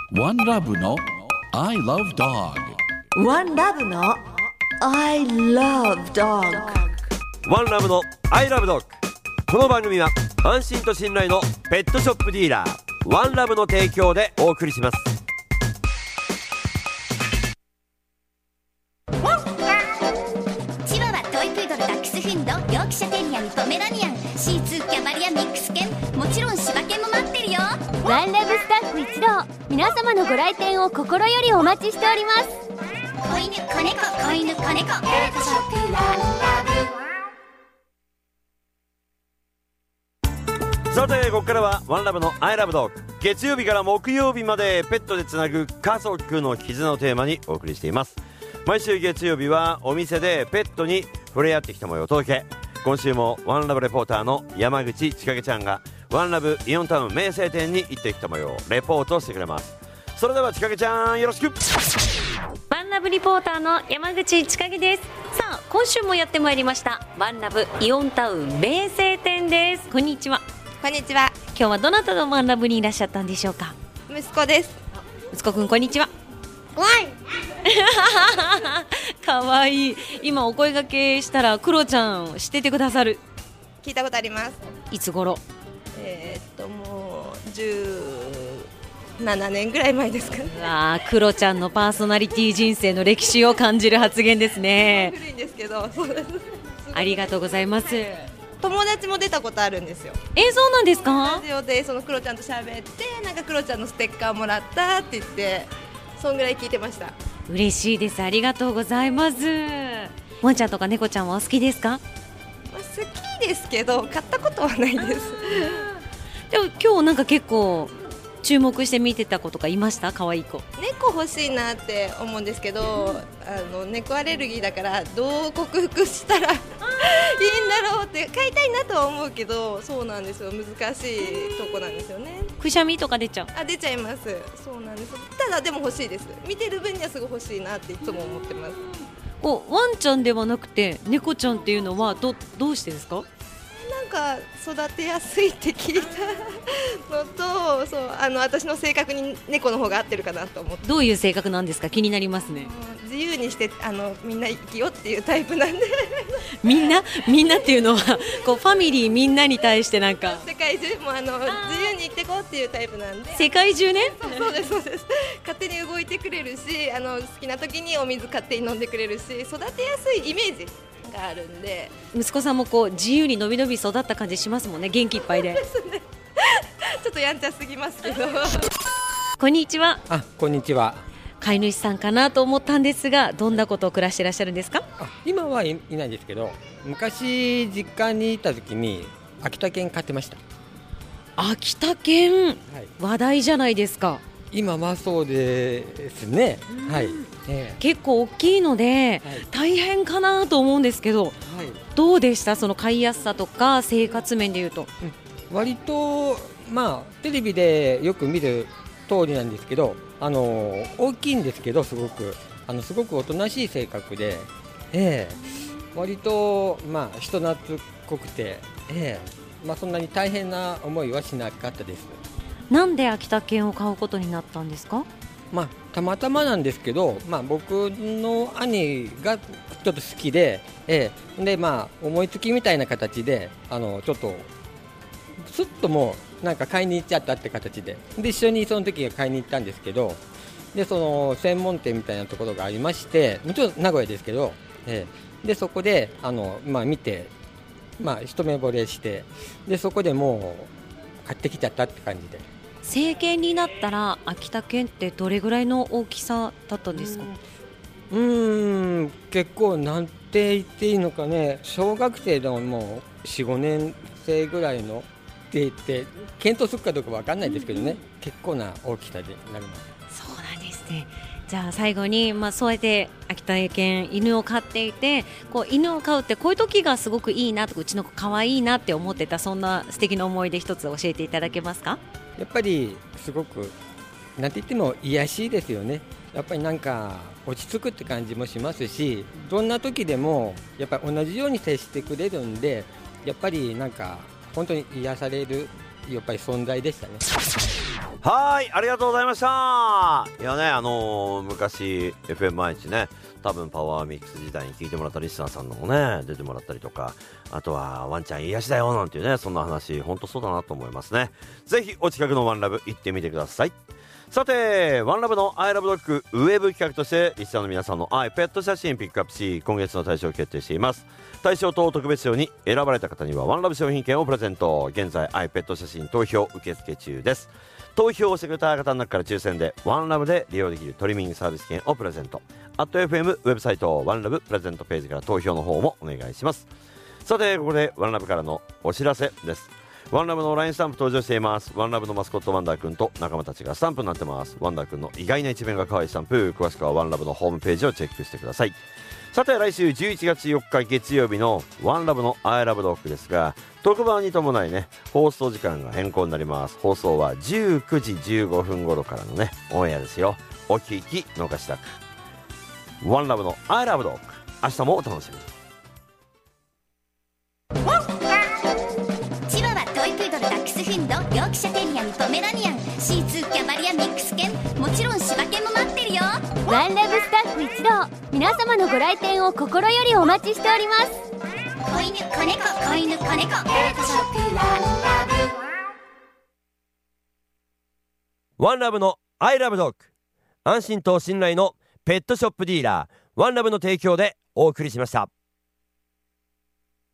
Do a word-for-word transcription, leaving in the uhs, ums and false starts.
ワンラブの I love dog。 ワンラブの I love dog。 ワンラブの I love dog。 この番組は安心と信頼のペットショップディーラーワンラブの提供でお送りします。 チワワ、トイプードル、ダックスフンド、ヨークシャテリアン、ポメラニアン、シーツー、キャバリア、ミックス犬、もちろん柴犬も待ってるよ。 ワンラブスタッフ一同、皆様のご来店を心よりお待ちしております。 子犬、子猫、子犬、子猫、ペットショップワンラブ。さてここからはワンラブの I love dog。 月曜日から木曜日までペットでつなぐ家族の絆をテーマにお送りしています。毎週月曜日はお店でペットに触れ合ってきた模様をお届け。今週もワンラブレポーターの山口千景ちゃんがワンラブイオンタウン名声店に行ってきた模様をレポートしてくれます。それでは千景ちゃんよろしく。 ワンラブリポーターの山口千景です。さあ今週もやってまいりましたワンラブイオンタウン名声店です。こんにちは。 こんにちは。 今日はどなたのワンラブにいらっしゃったんでしょうか。 息子です。 息子くんこんにちは。 わいかわいい。今お声掛けしたらクロちゃん知っててくださる。 聞いたことあります。 いつ頃？ えー、っともうじゅうななねんぐらい前ですかね。 うわー、クロちゃんのパーソナリティ人生の歴史を感じる発言ですね。 古いんですけど、そうです。 ありがとうございます。 友達も出たことあるんですよ。 えー、そうなんですか？ ラジオでそのクロちゃんと喋って、なんかクロちゃんのステッカーもらったって言って、そんぐらい聞いてました。 嬉しいです。ありがとうございます。ワンちゃんとか猫ちゃんはお好きですか？ まあ、好きですけど買ったことはないです。 でも今日なんか結構注目して見てた子とかいました？可愛い子。 猫欲しいなって思うんですけど、あの猫アレルギーだからどう克服したらいいんだろうって飼いたいなとは思うけど、そうなんですよ、難しいとこなんですよね。 くしゃみとか出ちゃう？ あ、出ちゃいます。そうなんです。ただでも欲しいです。見てる分にはすごい欲しいなっていつも思ってます。 こうワンちゃんではなくて猫ちゃんっていうのは ど, どうしてですか？ なんか育てやすいって聞いたのと、そうあの私の性格に猫の方が合ってるかなと思って。 どういう性格なんですか？気になりますね。 自由にしてあのみんな生きよっていうタイプなんでみんなみんなっていうのはこうファミリーみんなに対してなんか世界中もあの自由に生きていこうっていうタイプなんで。 世界中ね。 そうですそうです。勝手に動いてくれるし、あの好きな時にお水勝手に飲んでくれるし、育てやすいイメージがあるんで。 息子さんもこう自由にのびのび育った感じしますもんね。元気いっぱいで。 そうですね。ちょっとやんちゃすぎますけど。 こんにちは。 あ、こんにちは。 飼い主さんかなと思ったんですが、どんなことを暮らしていらっしゃるんですか？ あ、今はい、いないですけど、昔実家にいた時に秋田犬飼ってました。 秋田犬、はい、話題じゃないですか。 今はそうですね、はい、えー、 結構大きいので、はい、大変かなと思うんですけど、はい、どうでした？その飼いやすさとか生活面でいうと。 うん、割と、まあ、テレビでよく見る通りなんですけど、あの大きいんですけど、すごくあのすごくおとなしい性格で、えー、割と、まあ、人懐っこくて、えーまあ、そんなに大変な思いはしなかったです。 なんで秋田犬を飼うことになったんですか？ まあ、たまたまなんですけど、まあ、僕の兄がちょっと好きで、えーでまあ、思いつきみたいな形であのちょっとすっともうなんか買いに行っちゃったって形で、で一緒にその時は買いに行ったんですけど、でその専門店みたいなところがありまして、もちろん名古屋ですけど、えー、でそこであの、まあ、見て、まあ、一目惚れして、でそこでもう買ってきちゃったって感じで。 成犬になったら秋田犬ってどれぐらいの大きさだったんですか？ うーん、結構なんて言っていいのかね、小学生でももう よん、ごねん生ぐらいのって言って検討するかどうか分かんないですけどね、うん、結構な大きさでなります。 そうなんですね。じゃあ最後に、まあ、そうやって秋田犬犬を飼っていて、こう犬を飼うってこういう時がすごくいいなとか、うちの子可愛いなって思ってた、そんな素敵な思い出一つ教えていただけますか？ やっぱりすごくなんて言っても癒しいですよね。やっぱりなんか落ち着くって感じもしますし、どんな時でもやっぱり同じように接してくれるんで、やっぱりなんか本当に癒されるやっぱり存在でしたね。 はい、ありがとうございました。いやね、あのー、昔 エフエム 毎日ね、多分パワーミックス時代に聞いてもらったリスナーさんのもね出てもらったりとか、あとはワンちゃん癒しだよなんていうね、そんな話本当そうだなと思いますね。ぜひお近くのワンラブ行ってみてください。さて、ワンラブの I Love Dog ウェブ企画としてリスナーの皆さんの愛ペット写真ピックアップし、今月の大賞を決定しています。大賞と特別賞に選ばれた方にはワンラブ商品券をプレゼント。現在愛ペット写真投票受付中です。投票をしてくれた方の中から抽選でワンラブで利用できるトリミングサービス券をプレゼント。アット エフエム ウェブサイトワンラブプレゼントページから投票の方もお願いします。さて、ここでワンラブからのお知らせです。ワンラブの ライン スタンプ登場しています。ワンラブのマスコットワンダーくんと仲間たちがスタンプになってます。ワンダーくんの意外な一面が可愛いスタンプ、詳しくはワンラブのホームページをチェックしてください。さて、来週じゅういちがつよっか月曜日のワンラブの I Love Dog ですが、特番に伴いね、放送時間が変更になります。放送はじゅうくじじゅうごふん頃からのね、オンエアですよ。お聞き逃しなく。ワンラブの I Love Dog、 明日もお楽しみに。 チワワ、トイプードル、ダックスフンド、ヨークシャテリアン、ポメラニアン、シーツー、キャバリア、ミックス犬、もちろん柴犬も待ってるよ。 ワンラブスタッフ一同、皆様のご来店を心よりお待ちしております。 子犬、子猫、子犬、子猫、ペットショップワンラブ。 ワンラブの I Love Dog、 安心と信頼のペットショップディーラーワンラブの提供でお送りしました。